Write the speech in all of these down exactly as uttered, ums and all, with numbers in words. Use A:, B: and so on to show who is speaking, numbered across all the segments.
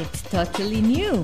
A: It's totally new.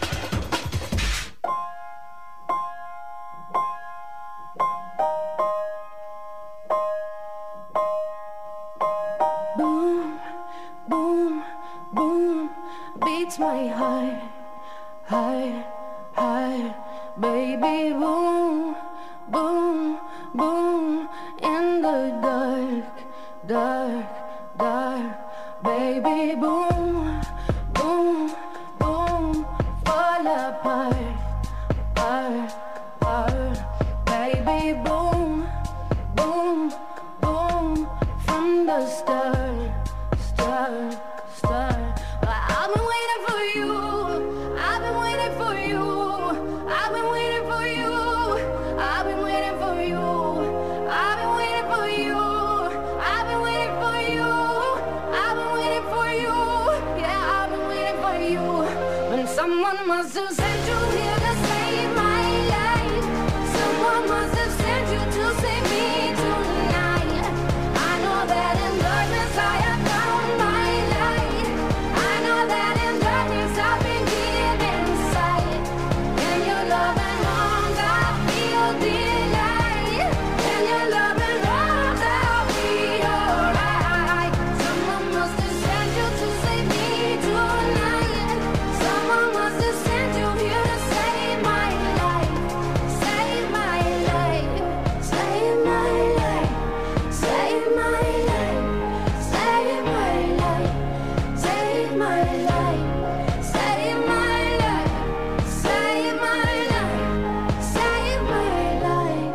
B: Boom, boom, boom, beats my heart, heart, heart, baby. Boom, boom, boom, in the dark, dark, dark, baby. Boom, boom, boom, fall apart, apart, apart, baby. Boom, boom, boom, from the start, start, start. I've been waiting for you, I've been waiting for you, I've been waiting for you, I've been waiting for you, I've been waiting for you, I've been waiting for you, I've been waiting for you, yeah, I've been waiting for you. When someone must have sent you here to save my life, someone must have sent you to save me tonight. I know that in darkness I have found my light. I know that in darkness I've been given sight. In your loving arms I feel delight. In your loving arms I'll be alright. Someone must have sent you to save me tonight. Someone must have sent you here to save my life. Save my life. Save my life. Save my life. Save my life. Save my life. Save my life. Save my life. Save my life.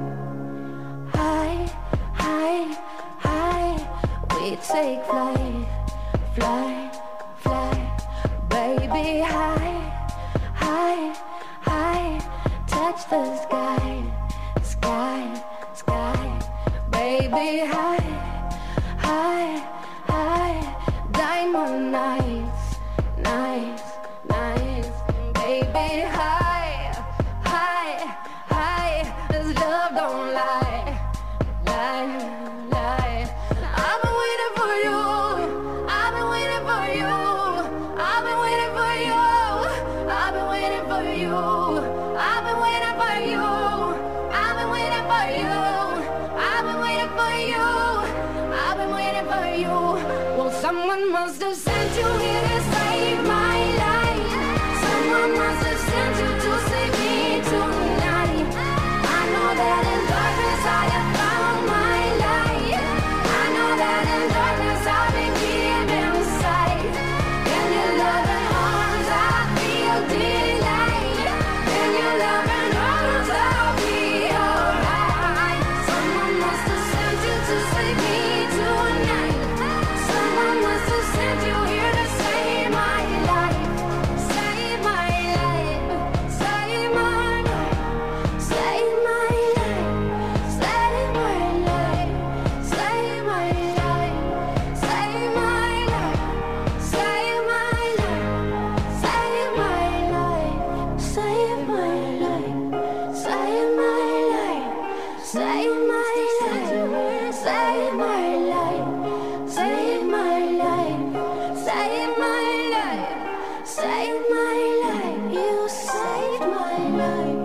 B: High, high, high, we take flight, fly, fly, baby. High, high, high, touch the sky, sky, sky, baby. High, high, high, diamond nights, nights, nights, baby. High, high, high, this love don't lie, lie, lie. I've been waiting for you, I've been waiting for you, I've been waiting for you, I've been waiting for you, I've been waiting for you, I've been waiting for you, I've been waiting for you, I've been waiting for you. Well, someone must have sent you here to save my life. Someone must have sent you to save me tonight. I know that in darkness I have found my light. I know that in darkness I've been given sight. In your loving arms I feel delight. In your loving arms I'll be alright. Someone must have sent you to save me tonight. Someone must have sent you here to save my life. Save my life. Save my life. Save my life. Save my life. Save my life. Save my life. Save my life. Save my life. Save my life. Save my life. Save my life. Save my life. Save my life. Save my life. Save my life. You saved my life.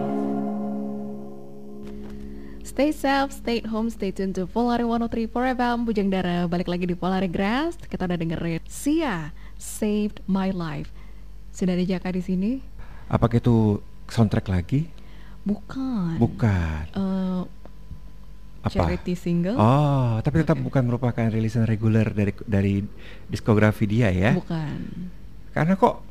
C: Stay safe, stay at home, stay tuned to Polari seratus tiga koma empat F M. Bujang Dara balik lagi di Polari Grass. Kita udah dengerin Sia, Saved My Life. Sudah ada Jaka di sini?
D: Apakah itu soundtrack lagi?
C: Bukan.
D: Bukan.
C: Eh,
D: Apa?
C: charity single?
D: Oh, tapi tetap
C: Oke.
D: bukan merupakan rilisan reguler dari dari diskografi dia ya?
C: Bukan.
D: Karena kok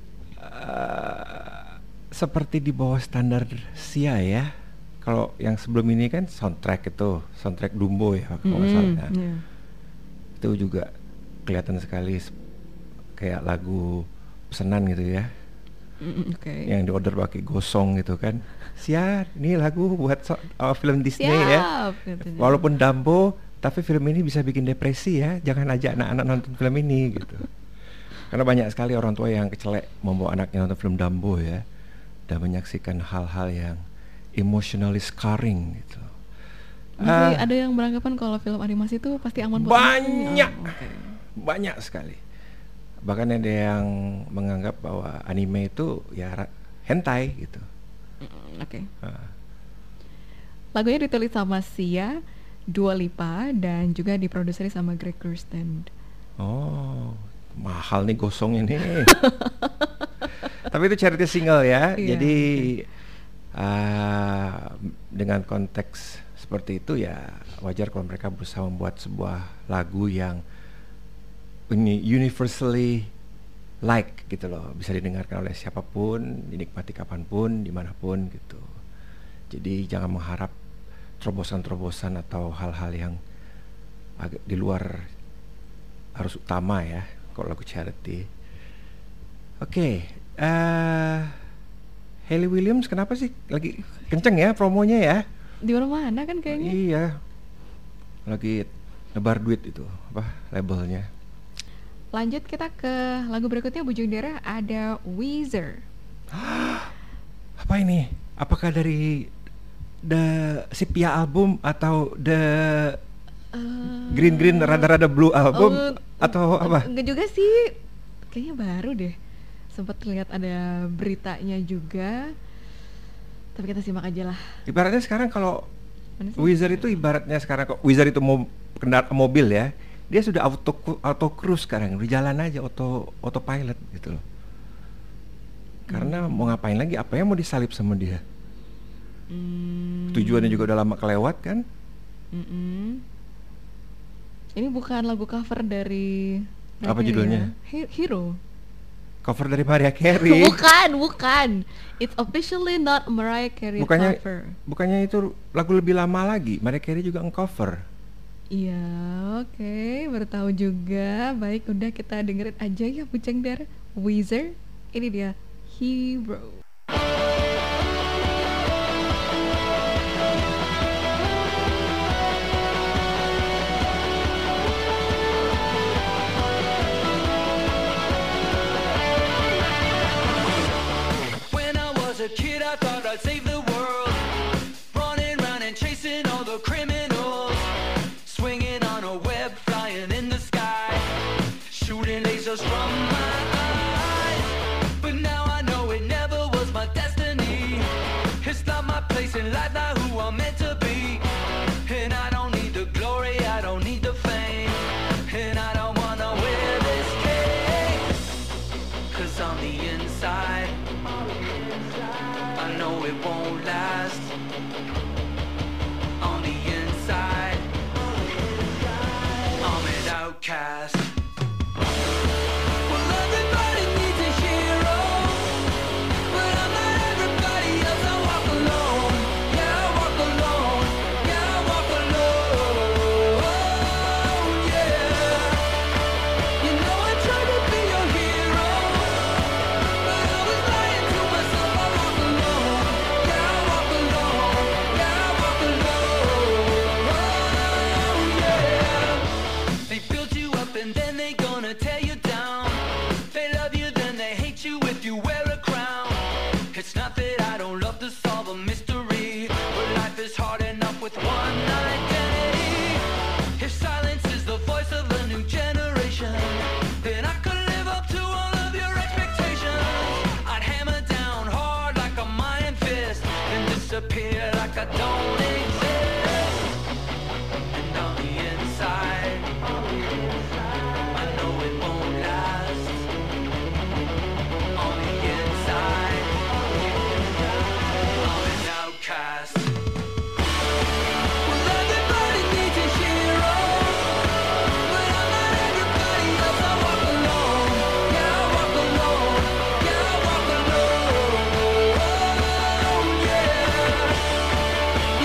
D: eh, seperti di bawah standar Sia ya. Kalau yang sebelum ini kan soundtrack itu, soundtrack Dumbo ya kalau nggak salah. Nah,
C: Iya.
D: itu juga kelihatan sekali s- kayak lagu pesanan gitu ya.
C: Mm, Oke.
D: Yang diorder pakai gosong gitu kan. Sia, ini lagu buat so- uh, film Disney ya.
C: Siap, katanya.
D: Walaupun Dumbo, tapi film ini bisa bikin depresi ya. Jangan ajak anak-anak nonton film ini gitu. Karena banyak sekali orang tua yang kecelek membawa anaknya nonton film Dumbo ya, dan menyaksikan hal-hal yang emotionally scarring gitu.
C: Masih
D: Ah,
C: ada yang beranggapan kalau film animasi itu pasti aman buat
D: banyak,
C: anak. Oh, oke.
D: banyak sekali. Bahkan ada yang menganggap bahwa anime itu ya ra- hentai gitu.
C: Mm, Oke.
D: Ah.
C: Lagunya ditulis sama Sia, Dua Lipa, dan juga diproduksi sama Greg Kurstin.
D: Oh, mahal nih gosongnya nih. Tapi itu charity single ya.
C: Iya,
D: Jadi ah, dengan konteks seperti itu ya wajar kalau mereka berusaha membuat sebuah lagu yang uni- universally like gitu loh, bisa didengarkan oleh siapapun, dinikmati kapanpun, dimanapun gitu. Jadi jangan mengharap terobosan-terobosan atau hal-hal yang agak di luar arus utama ya kalau lagu charity. Oke, eh Hayley Williams kenapa sih lagi kenceng ya promonya ya?
C: Di mana-mana kan kayaknya.
D: Iya, lagi nebar duit itu apa labelnya.
C: Lanjut kita ke lagu berikutnya Bujung Dara, ada Weezer.
D: Apa ini? Apakah dari The Sepia album atau The
C: Eh,
D: Green Green rada-rada blue album
C: oh,
D: atau apa?
C: Enggak juga sih, kayaknya baru deh. Sempat lihat ada beritanya juga. Tapi kita simak aja lah.
D: Ibaratnya sekarang kalau
C: Mana sih?
D: Weezer itu ibaratnya sekarang kok Weezer itu mau kendaraan mobil ya, dia sudah auto auto cruise sekarang, udah jalan aja auto autopilot gitu loh. Karena
C: Hmm.
D: mau ngapain lagi? Apa yang mau disalip sama dia?
C: Hmm.
D: Tujuannya juga udah lama kelewat kan?
C: Mm-mm. Ini bukan lagu cover dari
D: Apa
C: mereka
D: judulnya?
C: ya? He- Hero.
D: Cover dari Mariah Carey.
C: Bukan, bukan. It's officially not Mariah Carey
D: Bukannya
C: cover.
D: bukannya itu lagu lebih lama lagi. Mariah Carey juga nge-cover.
C: Iya, oke, baru tahu juga. Baik, udah kita dengerin aja ya Bujang Dara. Weezer, ini dia Hero.
A: When I was a kid, I thought I'd save the world. Running round and chasing all the criminals. Swinging on a web, flying in the sky. Shooting lasers from my eyes. But now I know it never was my destiny. It's not my place in life, not who I'm meant to be. And I don't need the glory, I don't need the fame. And I don't wanna wear this cape. Cause on the inside, I know it won't last. On the inside, I'm an outcast. Well, everybody needs a hero, but I'm not everybody else. I walk alone, yeah, I walk alone, yeah, I walk alone, yeah. You know I try to be your hero, but I was lying to myself. I walk alone, yeah, I walk alone, yeah, I walk alone, yeah. They build you up and then they gonna tear you down. They love you, then they hate you if you wear a crown. It's not that I don't love to solve a mystery, but life is hard enough with one identity. If silence is the voice of a new generation, then I could live up to all of your expectations. I'd hammer down hard like a iron fist and disappear like I don't exist. And on the inside, I know it won't last. On the inside, I'm an outcast. Well, everybody needs a hero, but I'm not everybody else. I walk alone, yeah, I walk alone, yeah, I walk alone, yeah.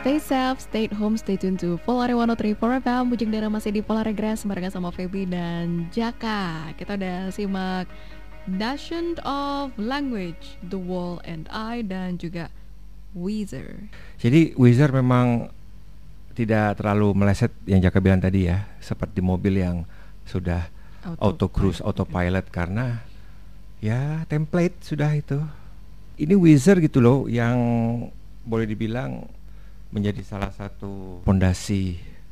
C: Stay safe, stay at home, stay tuned to Polare seratus tiga puluh empat F M. Bujang Dara masih di Polare Grass barengan sama Feby dan Jaka. Kita udah simak Nation of Language, The Wall and I, dan juga Weezer.
D: Jadi Weezer memang tidak terlalu meleset yang Jaka bilang tadi ya, seperti mobil yang sudah auto, auto cruise, autopilot, karena ya template sudah itu. Ini Weezer gitu loh, yang boleh dibilang menjadi salah satu fondasi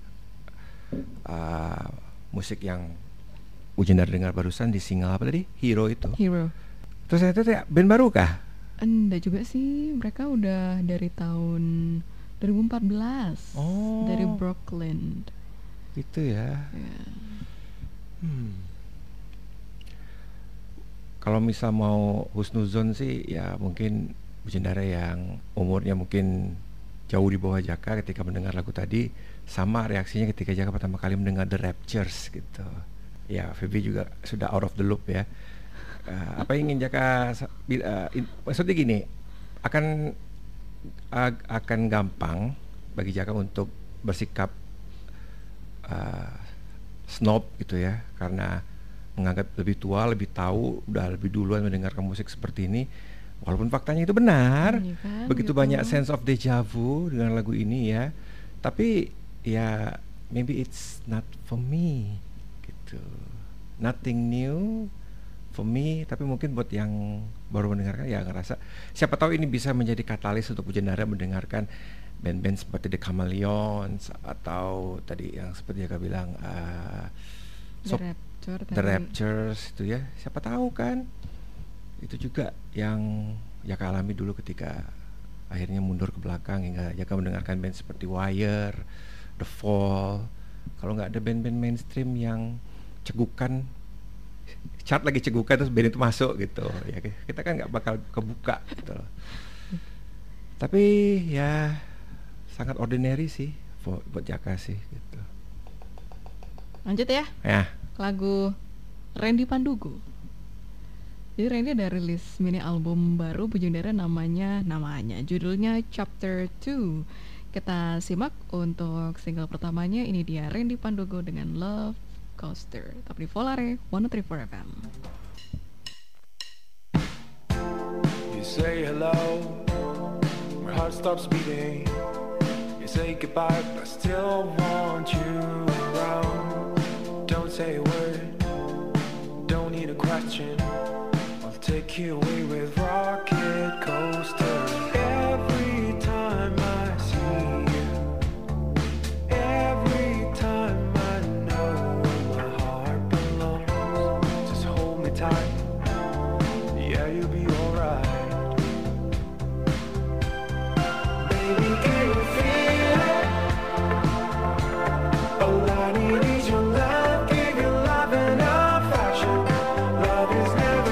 D: uh, musik yang Ujendar dengar barusan di single apa tadi? Hero itu.
C: Hero.
D: Terus itu band baru kah?
C: Enggak juga sih, mereka udah dari tahun dua ribu empat belas. Oh. Dari Brooklyn.
D: Itu ya.
C: Yeah.
D: Hmm. Kalau misal mau husnuzon sih ya mungkin Ujendara yang umurnya mungkin jauh di bawah Jaka ketika mendengar lagu tadi, sama reaksinya ketika Jaka pertama kali mendengar The Raptures gitu. Ya, Feby juga sudah out of the loop ya. Uh, apa yang ingin Jaka uh, in, maksudnya gini, akan uh, akan gampang bagi Jaka untuk bersikap uh, snob gitu ya, karena menganggap lebih tua, lebih tahu, udah lebih duluan mendengarkan musik seperti ini. Walaupun faktanya itu benar, iya kan, begitu gitu. Banyak sense of deja vu dengan lagu ini ya. Tapi ya maybe it's not for me gitu. Nothing new for me. Tapi mungkin buat yang baru mendengarkan ya ngerasa, siapa tahu ini bisa menjadi katalis untuk Ujendara mendengarkan band-band seperti The Chameleons atau tadi yang seperti Jaka bilang uh,
C: The
D: so,
C: Rapture,
D: The Raptures itu ya. Siapa tahu kan. Itu juga yang Jaka alami dulu ketika akhirnya mundur ke belakang hingga Jaka mendengarkan band seperti Wire, The Fall. Kalau nggak ada band-band mainstream yang cegukan, chart lagi cegukan terus band itu masuk gitu ya, kita kan nggak bakal kebuka gitu. Tapi ya sangat ordinary sih buat, buat Jaka sih gitu.
C: Lanjut ya,
D: ya.
C: Lagu Randy Pandugo. Jadi Randy ada rilis mini album baru Bujang Dara, namanya namanya judulnya Chapter two. Kita simak untuk single pertamanya, ini dia Randy Pandugo dengan Love Coaster. Tapi di Polare seratus tiga puluh empat F M.
E: You say hello, my heart stops beating. You say goodbye, but I still want you around. Don't say a word, don't need a question. Take you away with rocket coaster. Every time I see you, every time I know where my heart belongs. Just hold me tight, yeah, you'll be alright. Baby, can you feel it? All I need is your love, give you love and affection. Love is never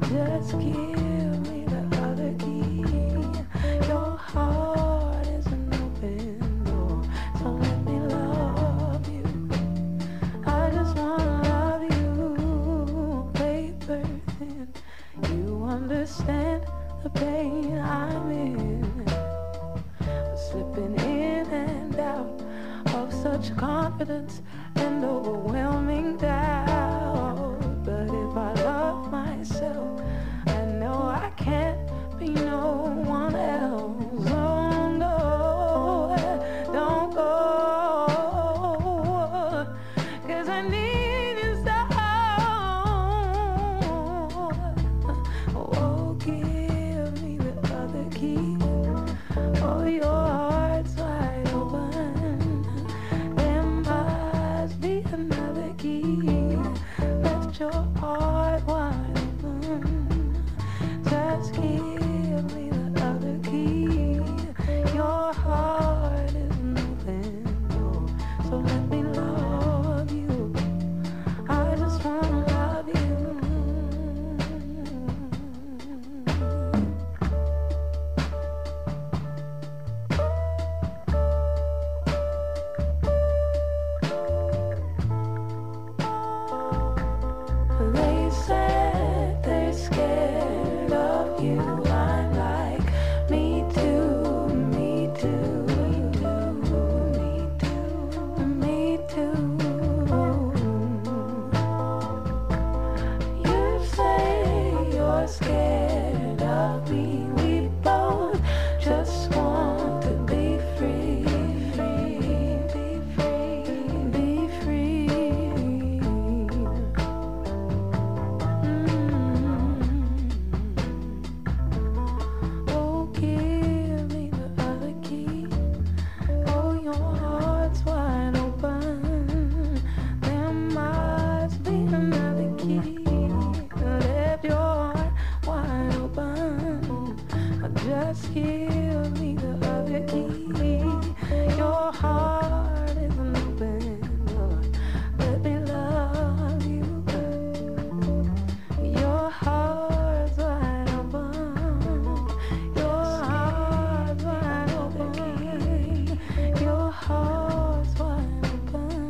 B: Just give me the other key. Your heart is an open door, so let me love you. I just wanna love you, paper thin. You understand the pain I'm in, slipping in and out of such confidence and overwhelming doubt. But if I love myself, I know I can't be no one else. Don't go, don't go, 'cause I need you so. Oh, give me the other key. Oh, your heart's wide open. There must be another key. Left your heart wide open. Just give me the other key. Your heart is an open door, so let me love you. I just wanna love you. They said they're scared of you. I'm like, me too, me too, me too, me too, me too. You say you're scared of me. We both just want to be free, free, be free, be free. Oh, give me the other key. Oh, your heart's wide open. There must be another key. Let your heart wide open. Just give me the other key. Your heart is an open door. Let me love you. Your heart's wide open. Your heart's wide open. Your heart's wide open.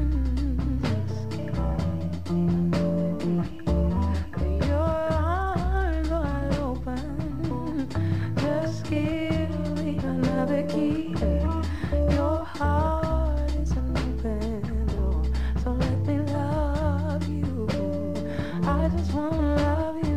B: Your heart's wide open. Just give me another key. Your heart is an open door, so let me love you. I just wanna love you.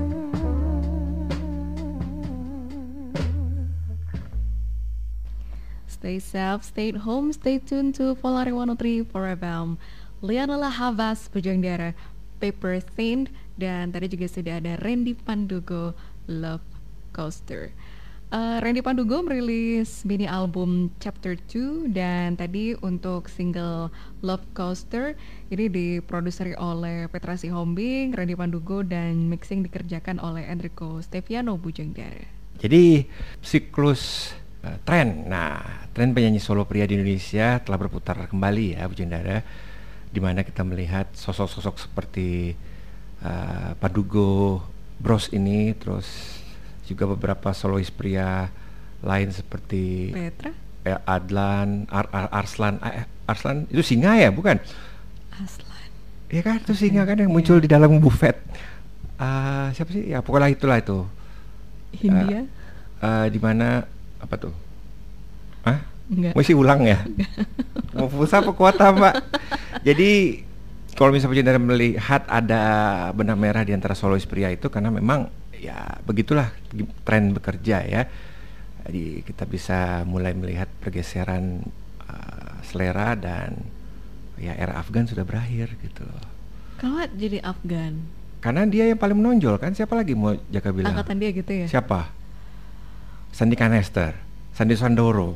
C: Stay safe, stay at home, stay tuned to Polari one oh three for F M. Lianela Havas, Bujang Dara, Paper Thin, dan tadi juga sudah ada Randy Pandugo, Love Coaster. Uh, Randy Pandugo merilis mini album Chapter two, dan tadi untuk single Love Coaster ini diproduseri oleh Petra Sihombing, Randy Pandugo, dan mixing dikerjakan oleh Enrico Steviano, Bujang Dara.
D: Jadi siklus uh, tren, nah tren penyanyi solo pria di Indonesia telah berputar kembali ya Bujang Dara, di mana kita melihat sosok-sosok seperti uh, Pandugo Bros ini, terus juga beberapa solois pria lain seperti
C: Petra,
D: eh, Adlan, Ar- Ar- Arslan, eh, Arslan itu singa ya bukan?
C: Aslan.
D: Iya kan, itu singa kan yang muncul di dalam buffet. Uh, siapa sih? Ya pokoknya itulah itu.
C: Hindia?
D: Uh, uh, di mana apa tuh? Hah?
C: Enggak.
D: Mesti ulang ya? Mau pulsa apa kuota mbak? Jadi kalau misalnya Bujang melihat ada benang merah di antara solois pria itu, karena memang ya begitulah tren bekerja ya. Jadi kita bisa mulai melihat pergeseran uh, selera, dan ya era Afgan sudah berakhir gitu loh.
C: Kenapa jadi Afgan?
D: Karena dia yang paling menonjol kan, siapa lagi mau Jaka bilang?
C: Angkatan dia gitu ya?
D: Siapa? Sandi Kanester, Sandi Sandoro.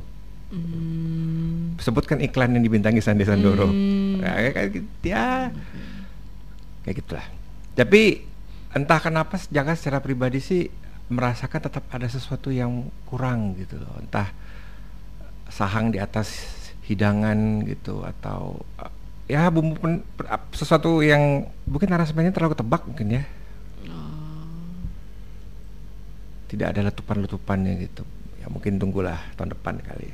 C: Hmm.
D: Sebutkan iklan yang dibintangi Sandi Sandoro.
C: Hmm.
D: Ya, kayak gitu ya. Kayak gitulah. Tapi entah kenapa Jaka secara pribadi sih merasakan tetap ada sesuatu yang kurang gitu loh. Entah sahang di atas hidangan gitu, atau uh, ya bumbu pen, per, sesuatu yang mungkin narasinya terlalu ketebak mungkin ya.
C: Oh.
D: tidak ada letupan-letupannya gitu. Ya mungkin tunggulah tahun depan kali.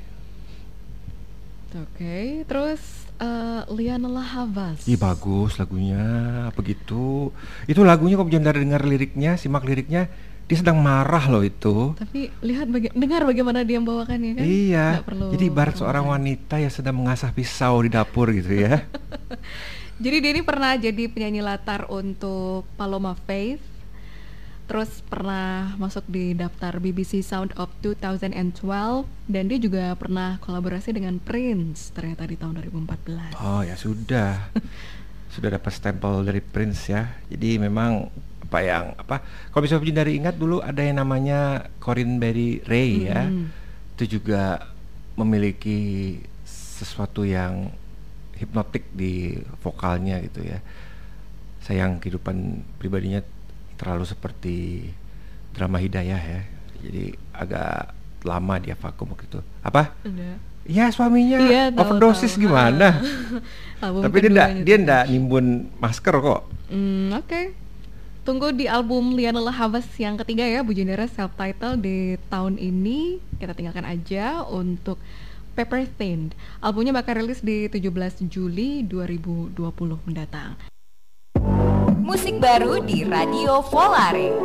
C: Oke, terus uh, Liana La Havas.
D: Ih bagus lagunya, apa gitu. Itu lagunya kok jangan dengar liriknya, simak liriknya, dia sedang marah loh itu.
C: Tapi lihat baga- dengar bagaimana dia membawakannya kan.
D: Iya.
C: Nggak perlu
D: Jadi ibarat seorang
C: promosi.
D: wanita yang sedang mengasah pisau di dapur gitu ya.
C: Jadi dia ini pernah jadi penyanyi latar untuk Paloma Faith. Terus pernah masuk di daftar B B C Sound of dua ribu dua belas dan dia juga pernah kolaborasi dengan Prince ternyata di tahun dua ribu empat belas.
D: Oh ya sudah. Sudah dapat stempel dari Prince ya. Jadi memang apa yang apa kalau bisa dari ingat dulu ada yang namanya Corinne Bailey Rae ya.
C: Mm.
D: Itu juga memiliki sesuatu yang hipnotik di vokalnya gitu ya. Sayang kehidupan pribadinya terlalu seperti drama Hidayah ya. Jadi agak lama dia vakum gitu. Apa?
C: Udah.
D: Ya suaminya
C: Iya, tahu,
D: overdosis
C: tahu.
D: gimana?
C: Album
D: Tapi dia enggak
C: keduanya
D: dia
C: tuh.
D: enggak nimbun masker kok.
C: Hmm, oke. Tunggu di album Liana La Havas yang ketiga ya, Bu Jendera, self-title di tahun ini. Kita tinggalkan aja untuk Paper Thin. Albumnya bakal rilis di tujuh belas Juli dua ribu dua puluh mendatang.
F: Musik baru di Radio Volare.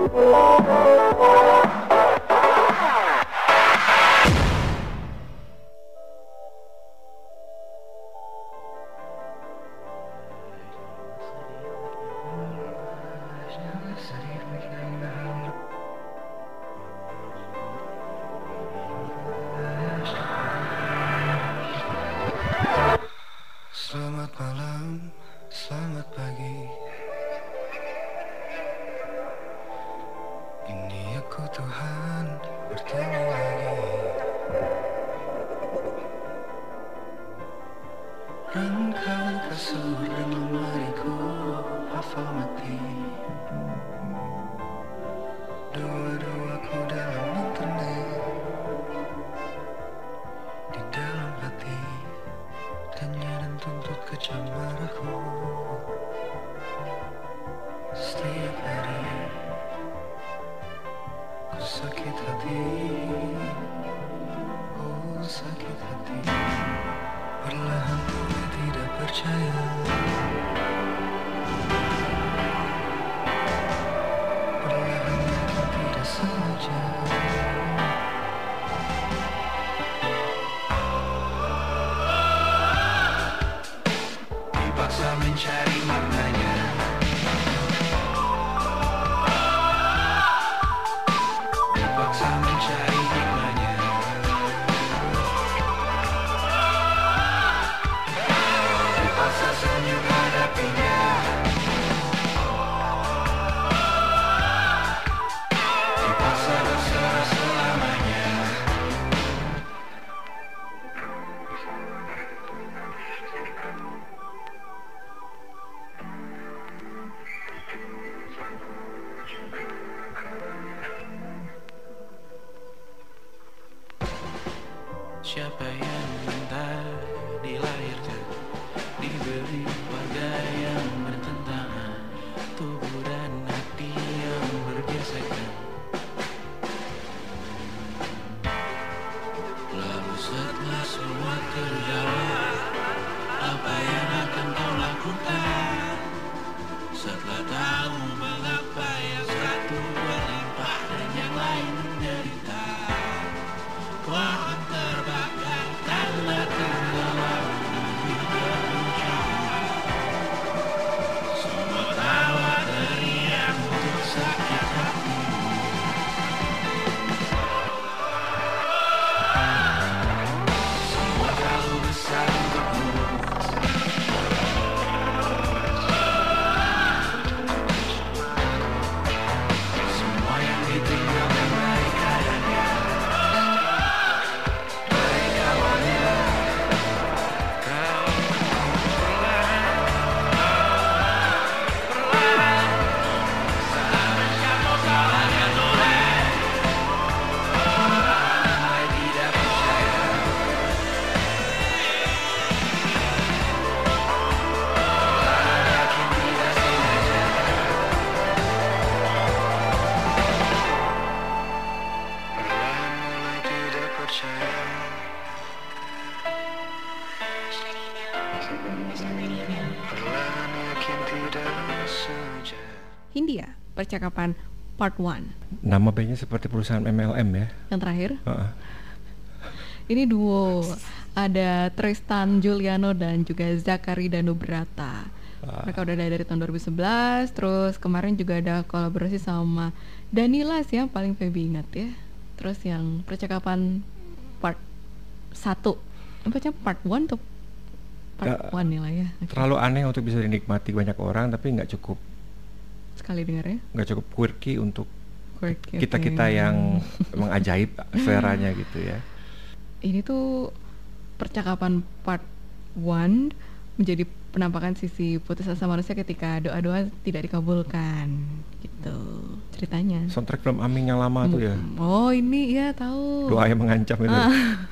E: Selamat malam, selamat pagi. Ini aku Tuhan bertemu lagi. Rangkaian kasur dan lemariku hafal mati. Dua-duaku dalam internet, di dalam hati, tanya dan tuntut kecemaraku. Setiap hari ku sakit hati, oh sakit hati. Perlahan mulai tidak percaya, perlahan makin tidak sengaja. Dipaksa mencari maknanya, dipaksa mencari hikmahnya. Dipaksa senyum hadapinya, dipaksa berserah selamanya. Siapa yang minta dilahirkan, diberi warga yang bertentangan, tubuh dan hati yang bergesekan. Lalu setelah semua terjawab, apa yang akan kau lakukan? Setelah tahu mengapa yang satu berlimpah dan yang lain menderita, kau akan terbakar karena tenggelam di kemunculan. Semua tawa teriak untuk sakit hati. Semua terlalu besar untukmu. Semua yang ditinggalkan baik adanya. Baik awalnya. Kau perlahan, perlahan seharusnya kau salahkan oleh mulai tidak percaya. Perlahan yakin tidak sengaja.
C: percakapan part one.
D: Nama bandnya seperti perusahaan M L M ya.
C: Yang terakhir.
D: Uh-uh.
C: Ini duo, ada Tristan Juliano dan juga Zakari Danubrata.
D: Uh.
C: Mereka udah ada dari tahun dua ribu sebelas. Terus kemarin juga ada kolaborasi sama Danila sih yang paling Feby ingat ya. Terus yang percakapan part satu, bacanya part one tuh part
D: Gak,
C: one nih lah ya. Okay.
D: Terlalu aneh untuk bisa dinikmati banyak orang, tapi nggak cukup
C: Sekali dengar ya.
D: nggak cukup quirky untuk
C: Quirky,
D: kita-kita
C: okay.
D: yang emang ajaib seleranya gitu ya.
C: Ini tuh percakapan part one menjadi penampakan sisi putus asa manusia ketika doa-doa tidak dikabulkan gitu ceritanya.
D: Soundtrack film Aming yang lama tuh ya.
C: Oh ini ya tahu.
D: Doa yang mengancam itu.
C: Ah.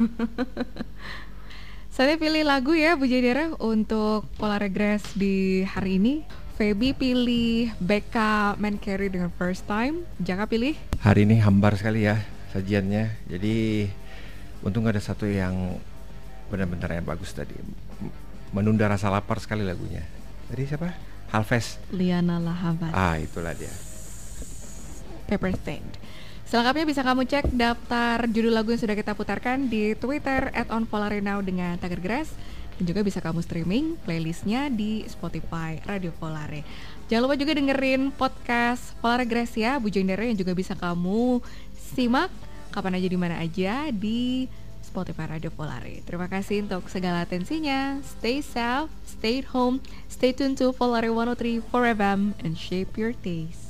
C: Saya pilih lagu ya Bu Jadera untuk Polaregress di hari ini. Feby pilih Becca Mancari dengan First Time. Jaka pilih?
D: Hari ini hambar sekali ya sajiannya. Jadi untung ada satu yang benar-benar yang bagus tadi. Menunda rasa lapar sekali lagunya. Tadi siapa? Halves.
C: Liana Lahavas.
D: Ah, itulah dia.
C: Paper Stained. Selengkapnya bisa kamu cek daftar judul lagu yang sudah kita putarkan di Twitter at on Polare Now dengan tagar Grass. Dan juga bisa kamu streaming playlistnya di Spotify Radio Polare. Jangan lupa juga dengerin podcast Polare Grass ya Bu Jendera, yang juga bisa kamu simak kapan aja di mana aja di Spotify Radio Polare. Terima kasih untuk segala atensinya. Stay safe, stay at home, stay tuned to Polare one oh three four F M and shape your taste.